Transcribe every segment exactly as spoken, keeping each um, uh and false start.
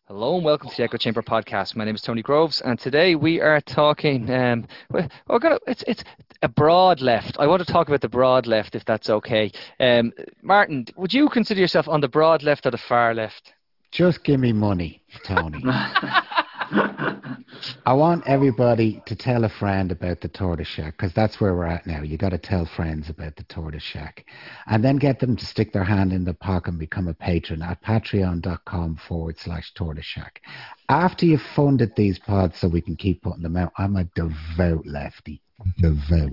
Hello and welcome to the Echo Chamber podcast. My name is Tony Groves, and today we are talking. Um, we're, we're gonna, it's it's a broad left. I want to talk about the broad left, if that's okay. Um, Martin, would you consider yourself on the broad left or the far left? Just give me money, Tony. I want everybody to tell a friend about the Tortoise Shack, because that's where we're at now. You got to tell friends about the Tortoise Shack, and then get them to stick their hand in the pocket and become a patron at patreon.com forward slash Tortoise Shack. After you've funded these pods so we can keep putting them out, I'm a devout lefty. Devout.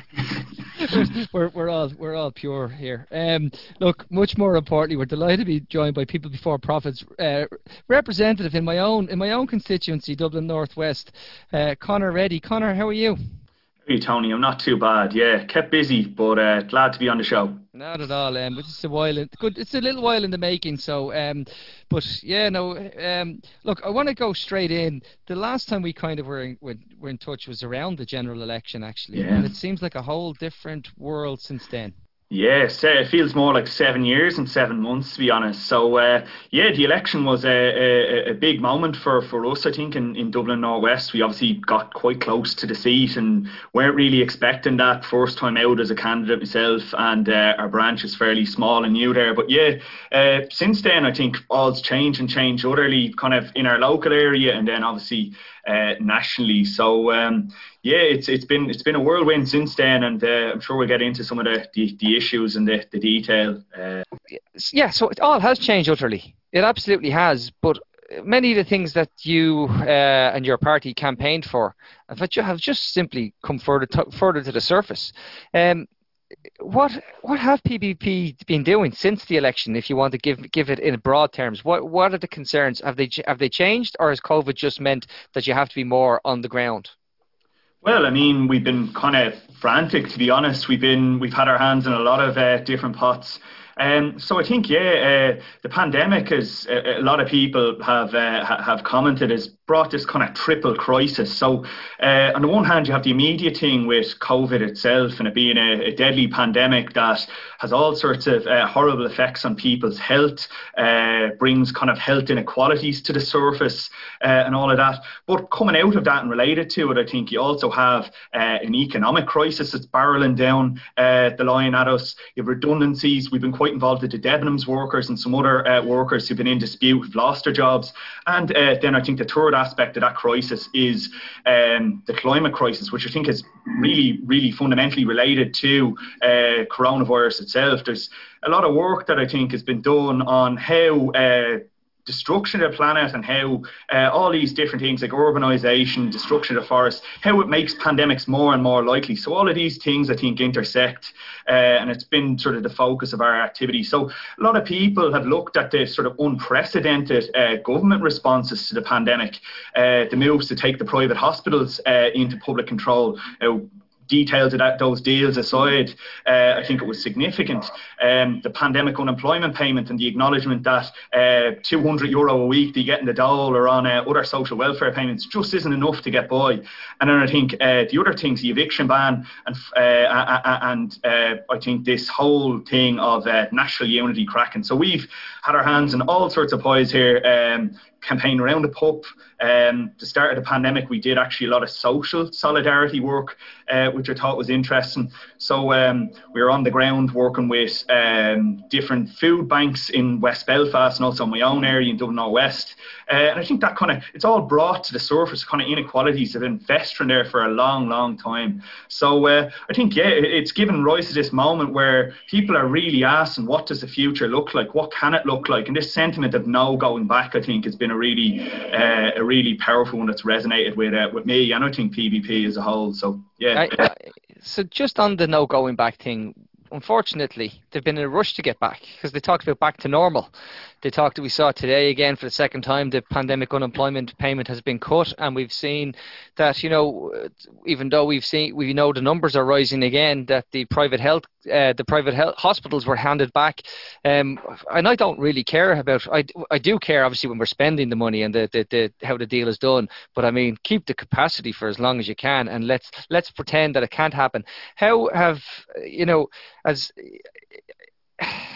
we're we're all we're all pure here. Um, look, much more importantly, we're delighted to be joined by People Before Profits uh, representative in my own in my own constituency, Dublin North West, uh, Conor Reddy. Conor, how are you? Hey Tony, I'm not too bad. Yeah, kept busy, but uh, glad to be on the show. Not at all. Um, it's a while. In, good. It's a little while in the making. So, um, but yeah, no. Um, look, I want to go straight in. The last time we kind of were in, were, were in touch was around the general election, actually, yeah. and it seems like a whole different world since then. Yeah, it feels more like seven years and seven months, to be honest. So, uh, yeah, the election was a, a, a big moment for, for us, I think, in, in Dublin North West. We obviously got quite close to the seat and weren't really expecting that first time out as a candidate myself, and uh, our branch is fairly small and new there. But yeah, uh, since then, I think all's changed and changed utterly, kind of in our local area and then obviously uh, nationally. So, um, yeah, it's it's been it's been a whirlwind since then, and uh, I'm sure we'll get into some of the, the, the issues and the, the detail. Uh, yeah, so it all has changed utterly. It absolutely has. But many of the things that you uh, and your party campaigned for have just simply come further to, further to the surface. Um, what what have P B P been doing since the election? If you want to give give it in broad terms, what what are the concerns? Have they have they changed, or has COVID just meant that you have to be more on the ground? Well, I mean, we've been kind of frantic, to be honest. We've been, we've had our hands in a lot of uh, different pots. Um, so I think, yeah, uh, the pandemic, as a, a lot of people have uh, ha- have commented, has brought this kind of triple crisis. So uh, on the one hand, you have the immediate thing with COVID itself and it being a, a deadly pandemic that has all sorts of uh, horrible effects on people's health, uh, brings kind of health inequalities to the surface uh, and all of that. But coming out of that and related to it, I think you also have uh, an economic crisis that's barreling down uh, the line at us. You have redundancies. We've been quite involved with the Debenhams workers and some other uh, workers who've been in dispute, who've lost their jobs. And uh, then I think the third aspect of that crisis is um, the climate crisis, which I think is really, really fundamentally related to uh, coronavirus itself. There's a lot of work that I think has been done on how uh, destruction of the planet and how uh, all these different things like urbanisation, destruction of the forest, how it makes pandemics more and more likely. So all of these things I think intersect uh, and it's been sort of the focus of our activity. So a lot of people have looked at the sort of unprecedented uh, government responses to the pandemic, uh, the moves to take the private hospitals uh, into public control. Uh, Details of that, those deals aside, uh, I think it was significant. Um, the pandemic unemployment payment and the acknowledgement that uh, two hundred euro a week that you get in the dole or on uh, other social welfare payments just isn't enough to get by. And then I think uh, the other things, the eviction ban and uh, and uh, I think this whole thing of uh, national unity cracking. So we've had our hands in all sorts of pies here. Um, campaign around the pup. Um, the start of the pandemic, we did actually a lot of social solidarity work, uh, which I thought was interesting. So um, we were on the ground working with um, different food banks in West Belfast and also my own area in Dublin North West. Uh, and I think that kind of, it's all brought to the surface, kind of inequalities that have been festering there for a long, long time. So uh, I think, yeah, it's given rise to this moment where people are really asking, what does the future look like? What can it look like? And this sentiment of no going back, I think, has been a really uh, a really powerful one that's resonated with uh, with me and I think P B P as a whole. So yeah. I, I, so just on the no going back thing, unfortunately, they've been in a rush to get back because they talked about back to normal. They talked, we saw today again for the second time, the pandemic unemployment payment has been cut, and we've seen that, you know, even though we've seen, we know the numbers are rising again, that the private health, uh, the private health hospitals were handed back. Um, and I don't really care about, I, I do care obviously when we're spending the money and the, the, the how the deal is done, but I mean, keep the capacity for as long as you can, and let's let's pretend that it can't happen. How have, you know, as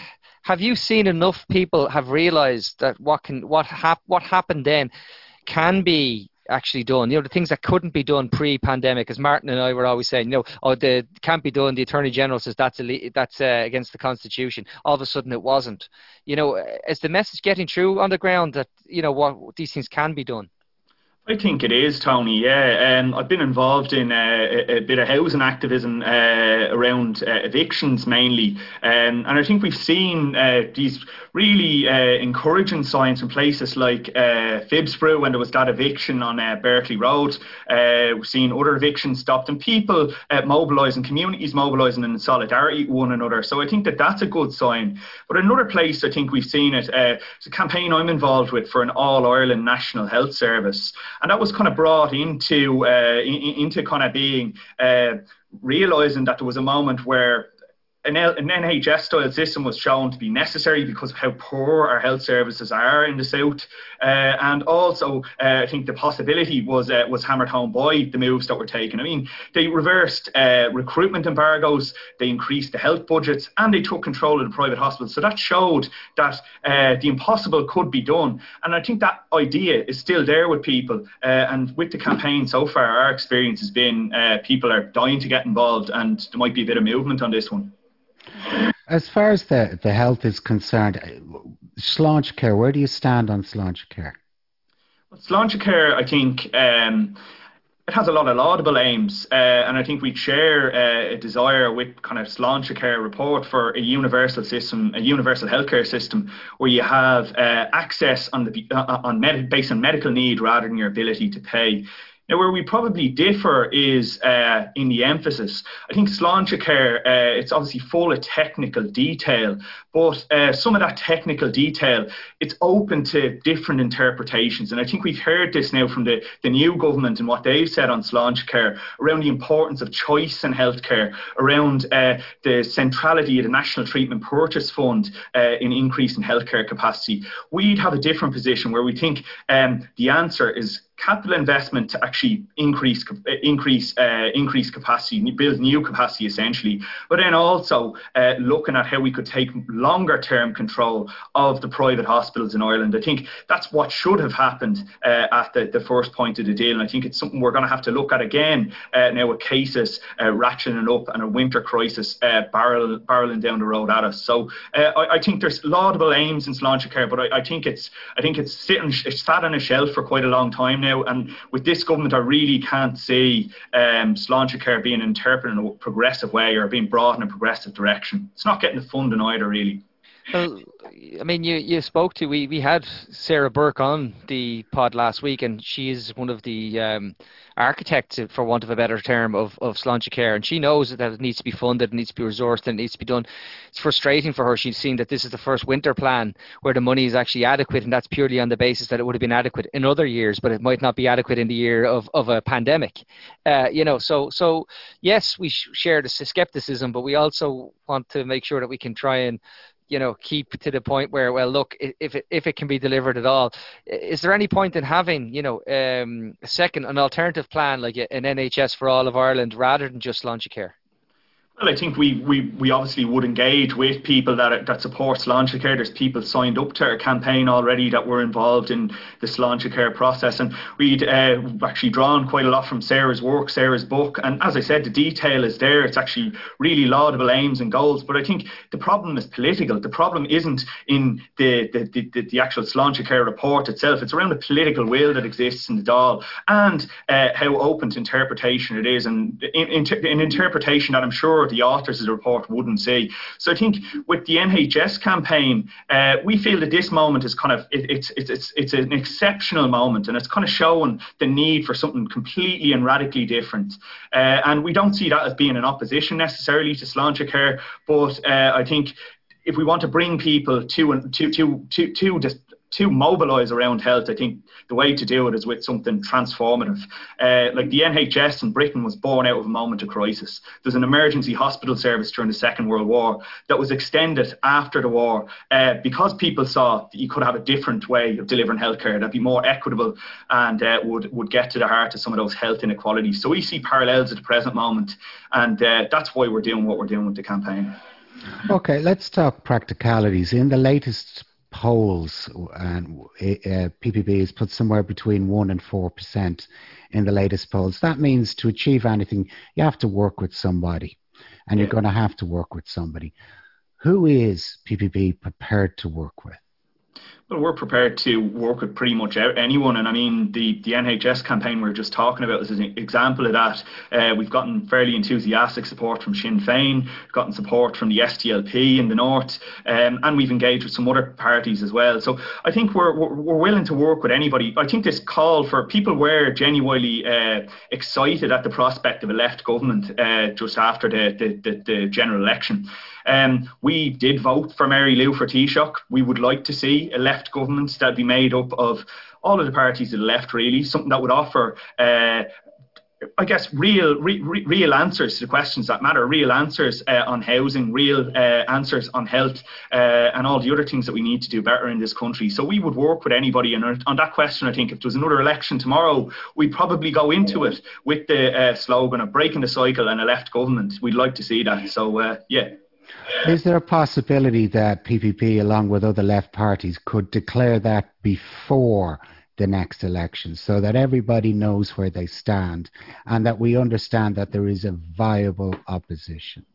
have you seen enough people have realised that what can what hap- what happened then can be actually done? You know, the things that couldn't be done pre-pandemic, as Martin and I were always saying, you know, oh, the can't be done. The Attorney General says that's ille- that's uh, against the Constitution. All of a sudden, it wasn't. You know, is the message getting through on the ground that, you know, what these things can be done? I think it is, Tony. Yeah, um, I've been involved in uh, a, a bit of housing activism uh, around uh, evictions mainly, um, and I think we've seen uh, these really uh, encouraging signs from places like uh, Phibsborough when there was that eviction on uh, Berkeley Road. Uh, we've seen other evictions stopped and people uh, mobilising, communities mobilising in solidarity with one another. So I think that that's a good sign. But another place I think we've seen it, uh, it's a campaign I'm involved with for an All-Ireland National Health Service. And that was kind of brought into uh, in, into kind of being uh, realising that there was a moment where an, L- an N H S-style system was shown to be necessary because of how poor our health services are in the south, uh, and also uh, I think the possibility was uh, was hammered home by the moves that were taken. I mean, they reversed uh, recruitment embargoes, they increased the health budgets, and they took control of the private hospitals. So that showed that uh, the impossible could be done, and I think that idea is still there with people. Uh, and with the campaign so far, our experience has been uh, people are dying to get involved, and there might be a bit of movement on this one. As far as the, the health is concerned, Sláintecare, where do you stand on Sláintecare? Well, Sláintecare, I think, um, it has a lot of laudable aims, uh, and I think we share uh, a desire with kind of Sláintecare report for a universal system, a universal healthcare system, where you have uh, access on the uh, on med- based on medical need rather than your ability to pay. Now, where we probably differ is uh, in the emphasis. I think Sláintecare, uh, it's obviously full of technical detail, but uh, some of that technical detail, it's open to different interpretations. And I think we've heard this now from the, the new government and what they've said on Sláintecare around the importance of choice in healthcare, around uh, the centrality of the National Treatment Purchase Fund uh, in increasing healthcare capacity. We'd have a different position where we think um, the answer is capital investment to actually increase increase uh, increase capacity, build new capacity essentially, but then also uh, looking at how we could take longer term control of the private hospitals in Ireland. I think that's what should have happened uh, at the, the first point of the deal, and I think it's something we're going to have to look at again uh, now with cases uh, ratcheting up and a winter crisis uh, barrel, barreling down the road at us. So uh, I, I think there's laudable aims in Sláintecare, but I, I think it's I think it's sitting it's sat on a shelf for quite a long time now. And with this government, I really can't see um, Sláintecare being interpreted in a progressive way or being brought in a progressive direction. It's not getting the funding either, really. Well, I mean, you, you spoke to, we, we had Sarah Burke on the pod last week, and she is one of the um, architects, for want of a better term, of, of Sláintecare, and she knows that it needs to be funded, it needs to be resourced, and it needs to be done. It's frustrating for her. She's seen that this is the first winter plan where the money is actually adequate, and that's purely on the basis that it would have been adequate in other years, but it might not be adequate in the year of, of a pandemic. Uh, you know, so so yes, we sh- share the skepticism, but we also want to make sure that we can try and, you know, keep to the point where, well, look, if it, if it can be delivered at all, is there any point in having, you know, um, a second, an alternative plan like an N H S for all of Ireland rather than just Sláintecare? Well, I think we, we, we obviously would engage with people that that support Sláintecare. There's people signed up to our campaign already that were involved in the Sláintecare process, and we'd uh, actually drawn quite a lot from Sarah's work, Sarah's book. And as I said, the detail is there. It's actually really laudable aims and goals. But I think the problem is political. The problem isn't in the the, the, the actual Sláintecare report itself. It's around the political will that exists in the Dáil and uh, how open to interpretation it is, and in, in, in interpretation that I'm sure the authors of the report wouldn't say. So I think with the N H S campaign, uh, we feel that this moment is kind of, it, it's, it's, it's, it's an exceptional moment, and it's kind of showing the need for something completely and radically different. Uh, and we don't see that as being in opposition necessarily to Sláintecare, but uh, I think if we want to bring people to, to, to, to, to this, to mobilise around health, I think the way to do it is with something transformative. Uh, like the N H S in Britain was born out of a moment of crisis. There's an emergency hospital service during the Second World War that was extended after the war uh, because people saw that you could have a different way of delivering healthcare that'd be more equitable and uh, would, would get to the heart of some of those health inequalities. So we see parallels at the present moment, and uh, that's why we're doing what we're doing with the campaign. Okay, let's talk practicalities. In the latest polls, and uh, P P P has put somewhere between one and four percent in the latest polls. That means to achieve anything, you have to work with somebody, and Yeah. you're going to have to work with somebody. Who is P P P prepared to work with? Well, we're prepared to work with pretty much anyone, and I mean the, the N H S campaign we were just talking about is an example of that. Uh, we've gotten fairly enthusiastic support from Sinn Féin, we've gotten support from the S D L P in the north, um, and we've engaged with some other parties as well. So I think we're, we're we're willing to work with anybody. I think this call for people were genuinely uh, excited at the prospect of a left government uh, just after the, the, the, the general election. Um, we did vote for Mary Lou for Taoiseach. We would like to see a left government that would be made up of all of the parties of the left, really, something that would offer, uh, I guess, real re, real answers to the questions that matter, real answers uh, on housing, real uh, answers on health, uh, and all the other things that we need to do better in this country. So we would work with anybody. And on that question, I think if there was another election tomorrow, we'd probably go into it with the uh, slogan of breaking the cycle and a left government. We'd like to see that. So, uh, yeah. Is there a possibility that P P P, along with other left parties, could declare that before the next election so that everybody knows where they stand and that we understand that there is a viable opposition?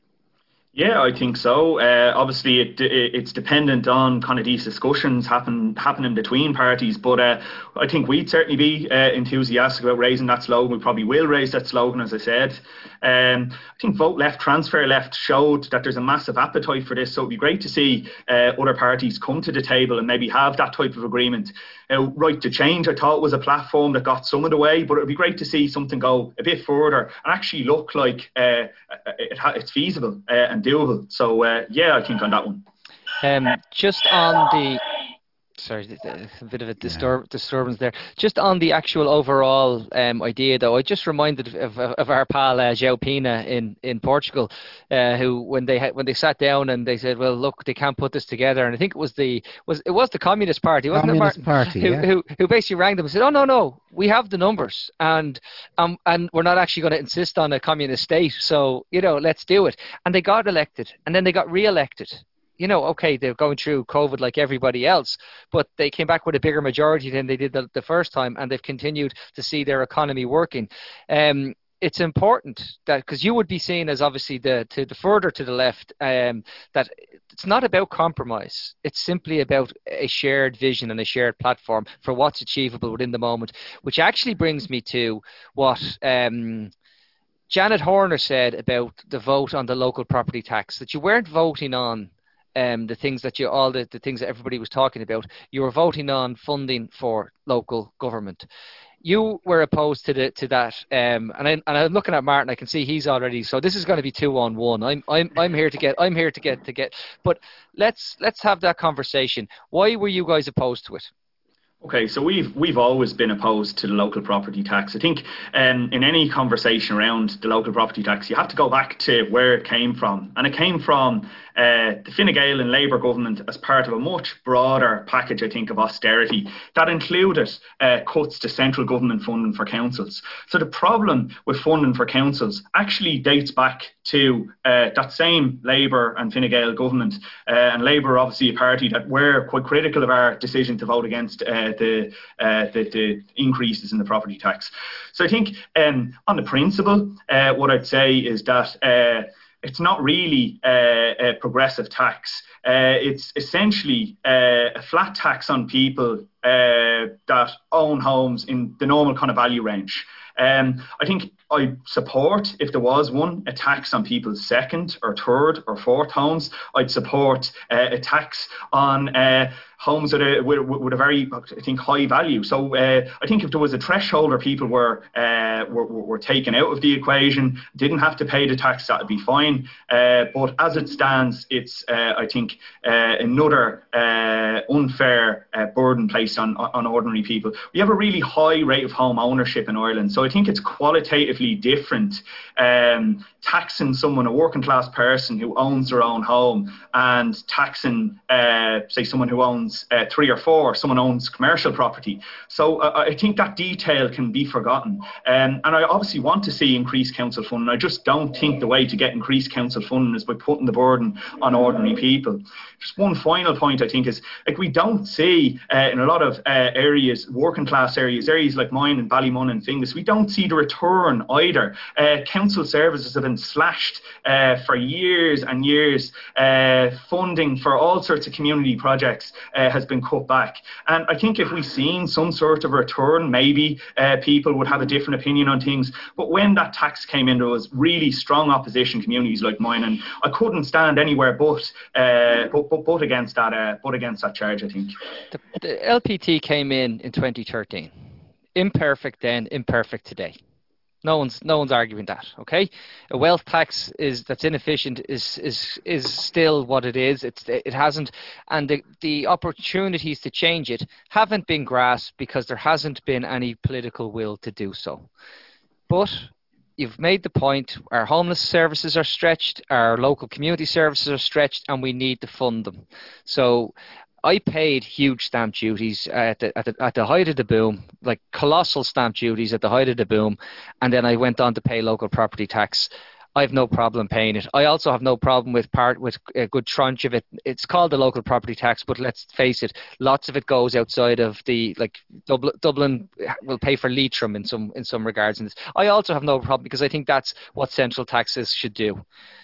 Yeah, I think so. Uh, obviously, it, it, it's dependent on kind of these discussions happen happening between parties. But uh, I think we'd certainly be uh, enthusiastic about raising that slogan. We probably will raise that slogan, as I said. Um, I think Vote Left, Transfer Left showed that there's a massive appetite for this. So it'd be great to see uh, other parties come to the table and maybe have that type of agreement. Uh, Right to Change, I thought, was a platform that got some of the way, but it'd be great to see something go a bit further and actually look like uh, it ha- it's feasible uh, and doable. So uh, yeah, I think on that one. Um, just on the sorry, a bit of a disturb, yeah. disturbance there. Just on the actual overall um, idea, though, I just reminded of, of, of our pal uh, João Pina in in Portugal, uh, who when they had, when they sat down and they said, "Well, look, they can't put this together," and I think it was the was it was the Communist Party, wasn't Communist it, Martin? Party, who, yeah. who who basically rang them and said, "Oh no, no, we have the numbers, and um and we're not actually going to insist on a communist state. So you know, let's do it." And they got elected, and then they got re-elected. You know, okay, they're going through COVID like everybody else, but they came back with a bigger majority than they did the, the first time, and they've continued to see their economy working. Um, it's important that, because you would be seen as obviously the to the further to the left, um, that it's not about compromise. It's simply about a shared vision and a shared platform for what's achievable within the moment, which actually brings me to what um, Janet Horner said about the vote on the local property tax, that you weren't voting on Um, the things that you all the, the things that everybody was talking about. You were voting on funding for local government. You were opposed to the to that, um, and I and I'm looking at Martin. I can see he's already. So this is going to be two on one. I'm I'm I'm here to get. I'm here to get to get. But let's let's have that conversation. Why were you guys opposed to it? Okay, so we've we've always been opposed to the local property tax. I think um, in any conversation around the local property tax, you have to go back to where it came from. And it came from uh, the Fine Gael and Labour government as part of a much broader package, I think, of austerity that included uh, cuts to central government funding for councils. So the problem with funding for councils actually dates back to uh, that same Labour and Fine Gael government. Uh, and Labour, obviously a party that were quite critical of our decision to vote against uh, the, uh, the the increases in the property tax. So I think um, on the principle, uh, what I'd say is that uh, it's not really uh, a progressive tax. Uh, it's essentially uh, a flat tax on people uh, that own homes in the normal kind of value range. Um, I think I support, if there was one, a tax on people's second or third or fourth homes. I'd support uh, a tax on uh, homes with a, with, with a very, I think, high value. So uh, I think if there was a threshold where people were, uh, were were taken out of the equation, didn't have to pay the tax, that would be fine. Uh, but as it stands, it's uh, I think uh, another uh, unfair uh, burden placed on, on ordinary people. We have a really high rate of home ownership in Ireland, so I think it's qualitatively different um, taxing someone, a working class person who owns their own home, and taxing, uh, say, someone who owns uh, three or four, someone owns commercial property. So uh, I think that detail can be forgotten. Um, and I obviously want to see increased council funding. I just don't think the way to get increased council funding is by putting the burden on ordinary people. Just one final point, I think, is like we don't see uh, in a lot of uh, areas, working class areas, areas like mine and Ballymun and Finglas, we don't see the return either. Uh, council services have been slashed uh, for years and years. Uh, funding for all sorts of community projects uh, has been cut back. And I think if we've seen some sort of return, maybe uh, people would have a different opinion on things. But when that tax came in, there was really strong opposition communities like mine, and I couldn't stand anywhere but uh, but, but, but against that uh, but against that charge, I think. The, the L P T came in in twenty thirteen. Imperfect then, imperfect today. No one's no one's arguing that. Okay, a wealth tax is that's inefficient is is is still what it is. It's it hasn't, and the the opportunities to change it haven't been grasped because there hasn't been any political will to do so. But you've made the point, our homeless services are stretched, our local community services are stretched, and we need to fund them. So I paid huge stamp duties at the, at the at the height of the boom, like colossal stamp duties at the height of the boom, and then I went on to pay local property tax. I have no problem paying it. I also have no problem with part with a good tranche of it. It's called the local property tax, but let's face it, lots of it goes outside of the like Dublin. Dublin will pay for Leitrim in some in some regards. In this, I also have no problem because I think that's what central taxes should do.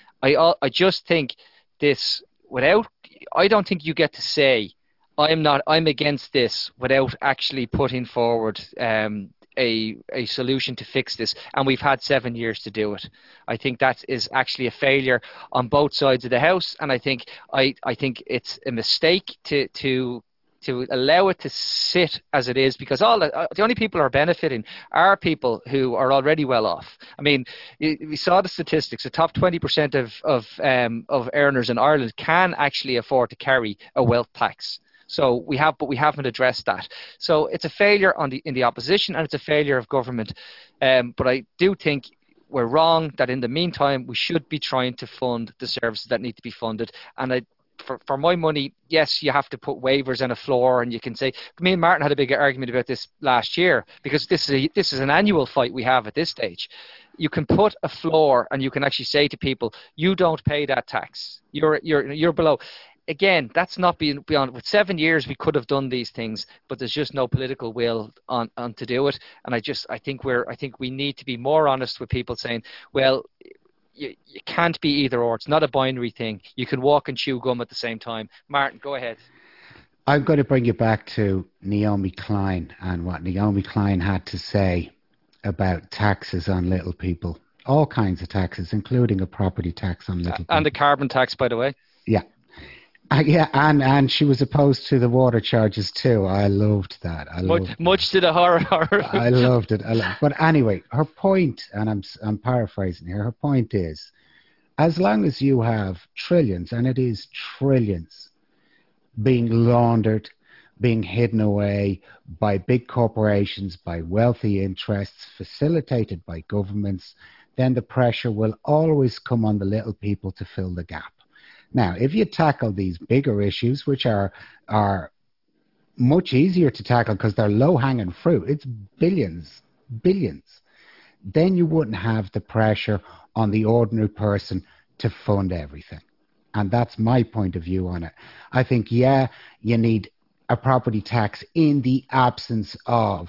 I I just think this without. I don't think you get to say I'm not. I'm against this without actually putting forward um, a a solution to fix this, and we've had seven years to do it. I think that is actually a failure on both sides of the house, and I think I, I think it's a mistake to to to allow it to sit as it is, because all the, uh, the only people who are benefiting are people who are already well off. I mean, we saw the statistics. The top twenty percent of of um, of earners in Ireland can actually afford to carry a wealth tax. So we have, but we haven't addressed that. So it's a failure on the in the opposition, and it's a failure of government. Um, but I do think we're wrong that in the meantime we should be trying to fund the services that need to be funded. And I, for for my money, yes, you have to put waivers and a floor, and you can say. Me and Martin had a big argument about this last year, because this is a, this is an annual fight we have at this stage. You can put a floor, and you can actually say to people, you don't pay that tax. You're you're you're below. Again, that's not being beyond. With seven years, we could have done these things, but there's just no political will on, on to do it. And I just, I think we're, I think we need to be more honest with people, saying, well, you, you can't be either or. It's not a binary thing. You can walk and chew gum at the same time. Martin, go ahead. I'm going to bring you back to Naomi Klein and what Naomi Klein had to say about taxes on little people. All kinds of taxes, including a property tax on little people. And the carbon tax, by the way. Yeah. Uh, yeah, and, and she was opposed to the water charges too. I loved that. I much, loved much to the horror. I loved it. I loved, but anyway, her point, and I'm I'm paraphrasing here. Her point is, as long as you have trillions, and it is trillions, being laundered, being hidden away by big corporations, by wealthy interests, facilitated by governments, then the pressure will always come on the little people to fill the gap. Now, if you tackle these bigger issues, which are are much easier to tackle because they're low-hanging fruit, it's billions, billions, then you wouldn't have the pressure on the ordinary person to fund everything. And that's my point of view on it. I think, yeah, you need a property tax in the absence of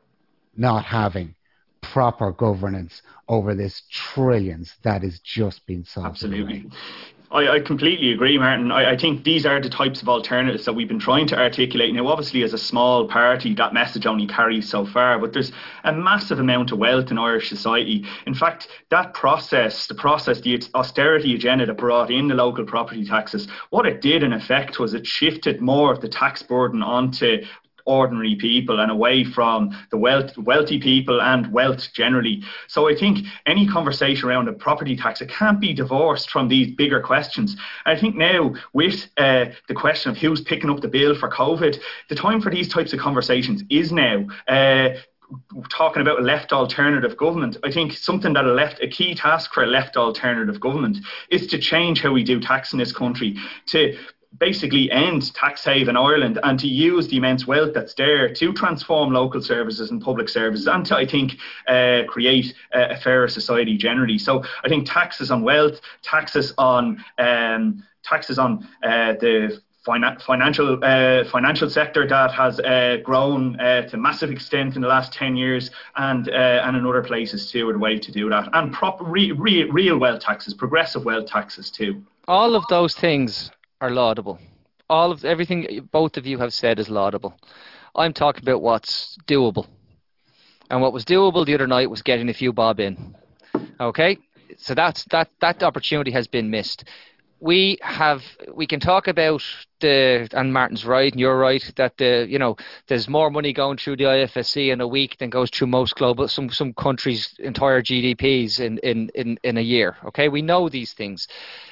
not having proper governance over this trillions that is just being solved. Absolutely. I, I completely agree, Martin. I, I think these are the types of alternatives that we've been trying to articulate. Now, obviously, as a small party, that message only carries so far, but there's a massive amount of wealth in Irish society. In fact, that process, the process, the austerity agenda that brought in the local property taxes, what it did in effect was it shifted more of the tax burden onto ordinary people and away from the wealth, wealthy people and wealth generally. So I think any conversation around a property tax, it can't be divorced from these bigger questions. And I think now with uh, the question of who's picking up the bill for COVID, the time for these types of conversations is now. Uh, talking about a left alternative government, I think something that a left, a key task for a left alternative government is to change how we do tax in this country, to basically end tax haven Ireland and to use the immense wealth that's there to transform local services and public services and to, I think, uh, create a, a fairer society generally. So I think taxes on wealth, taxes on um, taxes on uh, the financial uh, financial sector that has uh, grown uh, to massive extent in the last ten years, and uh, and in other places too, are the way to do that. And proper re, re, real wealth taxes, progressive wealth taxes too. All of those things are laudable. All of everything both of you have said is laudable. I'm talking about what's doable. And what was doable the other night was getting a few bob in. Okay? So that's that that opportunity has been missed. We have, we can talk about the, and Martin's right, and you're right, that the, you know, there's more money going through the I F S C in a week than goes through most global, some, some countries' entire G D Ps in, in, in, in a year. Okay, we know these things.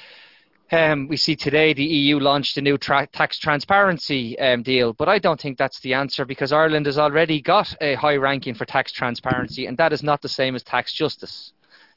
Um, we see today the E U launched a new tra- tax transparency um, deal, but I don't think that's the answer, because Ireland has already got a high ranking for tax transparency, and that is not the same as tax justice.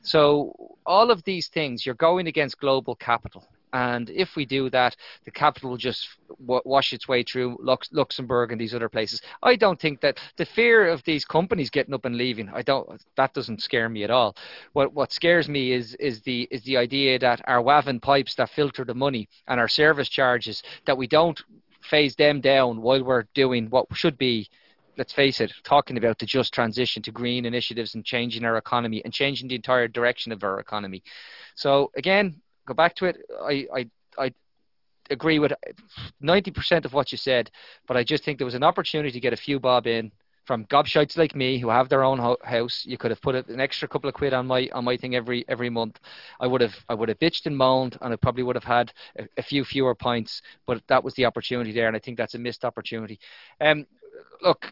So all of these things, you're going against global capital. And if we do that, the capital will just w- wash its way through Lux- Luxembourg and these other places. I don't think that the fear of these companies getting up and leaving, I don't, that doesn't scare me at all. What what scares me is is the is the idea that our W A V N pipes that filter the money and our service charges, that we don't phase them down while we're doing what should be, let's face it, talking about the just transition to green initiatives and changing our economy and changing the entire direction of our economy. So again, go back to it. I, I I agree with ninety percent of what you said, but I just think there was an opportunity to get a few bob in from gobshites like me who have their own ho- house. You could have put an extra couple of quid on my on my thing every every month. I would have I would have bitched and moaned, and I probably would have had a, a few fewer pints. But that was the opportunity there, and I think that's a missed opportunity. Um, look,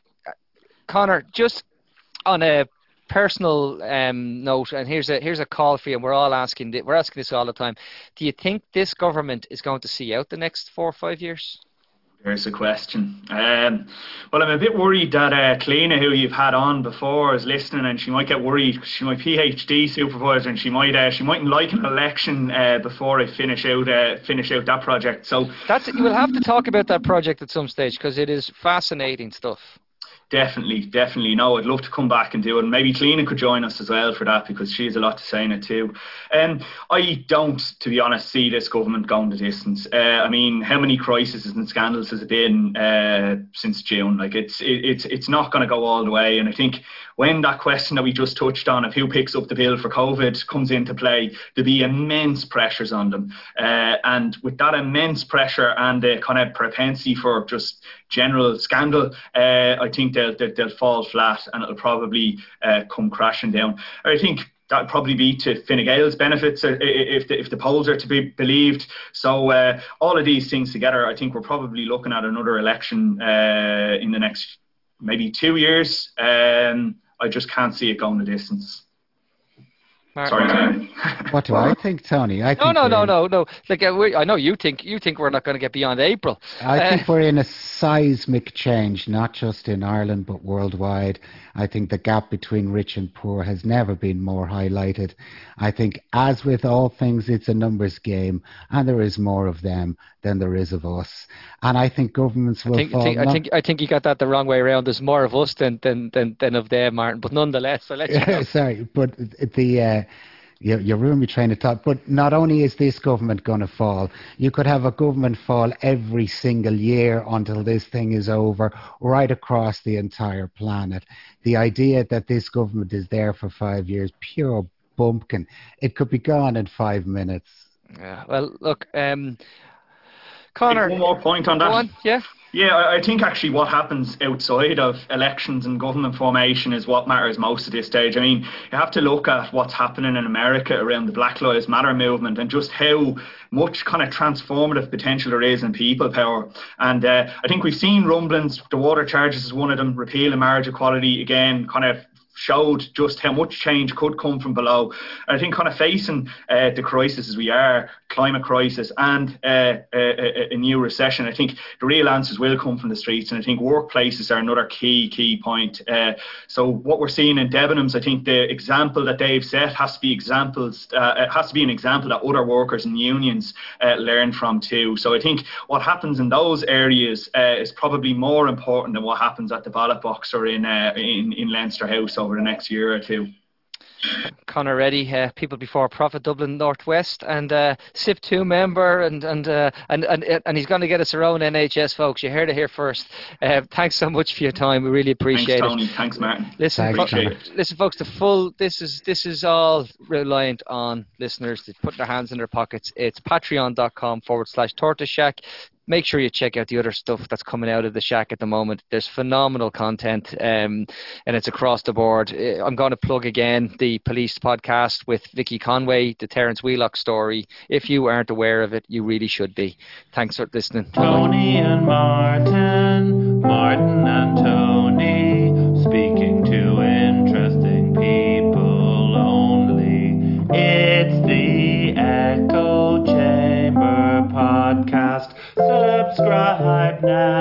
Conor, just on a personal um, note, and here's a here's a call for you, and we're all asking we're asking this all the time. Do you think this government is going to see out the next four or five years? There's a question. Um, well, I'm a bit worried that uh, Cliona, who you've had on before, is listening, and she might get worried. She's my PhD supervisor, and she might uh, she mightn't like an election uh, before I finish out uh, finish out that project. So that's you will have to talk about that project at some stage, because it is fascinating stuff. Definitely, definitely. No, I'd love to come back and do it. And maybe Cliona could join us as well for that, because she has a lot to say in it too. Um, I don't, to be honest, see this government going the distance. Uh, I mean, how many crises and scandals has it been uh, since June? Like, it's it, it's it's not going to go all the way. And I think when that question that we just touched on of who picks up the bill for COVID comes into play, there'll be immense pressures on them. Uh, and with that immense pressure and the kind of propensity for just general scandal, uh, I think they'll, they'll fall flat, and it'll probably uh, come crashing down. I think that'll probably be to Fine Gael's benefits if the, if the polls are to be believed. So uh, all of these things together, I think we're probably looking at another election uh, in the next maybe two years. Um, I just can't see it going the distance. Sorry, Tony. What do I think, Tony? I no, think no, no, no, no. Like uh, I know you think you think we're not going to get beyond April. I uh, think we're in a seismic change, not just in Ireland but worldwide. I think the gap between rich and poor has never been more highlighted. I think, as with all things, it's a numbers game, and there is more of them than there is of us. And I think governments will I think, fall. think, I not- think I think you got that the wrong way around. There's more of us than than than, than of them, Martin. But nonetheless, I'll let you know. Sorry, but the. Uh, You, you ruined me trying to talk. But not only is this government going to fall, you could have a government fall every single year until this thing is over, right across the entire planet. The idea that this government is there for five years, pure bumpkin. It could be gone in five minutes. Yeah. Well, look, um, Conor. One more point on that. Go on. Yeah. Yeah, I think actually what happens outside of elections and government formation is what matters most at this stage. I mean, you have to look at what's happening in America around the Black Lives Matter movement and just how much kind of transformative potential there is in people power. And uh, I think we've seen rumblings. The water charges is one of them. Repeal of marriage equality, again, kind of showed just how much change could come from below. And I think kind of facing uh, the crisis as we are, climate crisis and uh, a, a new recession, I think the real answers will come from the streets. And I think workplaces are another key, key point. Uh, so what we're seeing in Debenhams, I think the example that they've set has to be examples, uh, it has to be an example that other workers and unions uh, learn from too. So I think what happens in those areas uh, is probably more important than what happens at the ballot box or in, uh, in, in Leinster House over the next year or two. Conor Reddy, uh, People Before Profit, Dublin Northwest, and uh, S I P two member, and and uh, and and and he's going to get us our own N H S, folks. You heard it here first. Uh, thanks so much for your time. We really appreciate thanks, Tony. it. Thanks, Martin. Listen, Thanks, fo- listen, folks. The full this is this is all reliant on listeners to put their hands in their pockets. It's patreon.com forward slash Tortoise Shack. Make sure you check out the other stuff that's coming out of the shack at the moment. There's phenomenal content, um, and it's across the board. I'm going to plug again the Police podcast with Vicky Conway, the Terence Wheelock story. If you aren't aware of it, you really should be. Thanks for listening. Tony and Martin, Martin and Tony, speaking to interesting people only. It's the Echo Chamber podcast. Subscribe now.